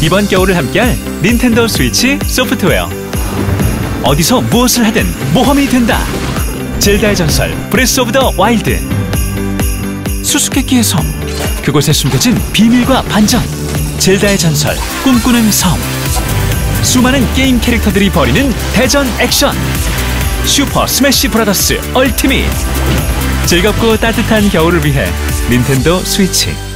이번 겨울을 함께할 닌텐도 스위치 소프트웨어. 어디서 무엇을 하든 모험이 된다. 젤다의 전설 브레스 오브 더 와일드. 수수께끼의 섬, 그곳에 숨겨진 비밀과 반전. 젤다의 전설 꿈꾸는 섬. 수많은 게임 캐릭터들이 벌이는 대전 액션. 슈퍼 스매시 브라더스 얼티밋. 즐겁고 따뜻한 겨울을 위해 닌텐도 스위치.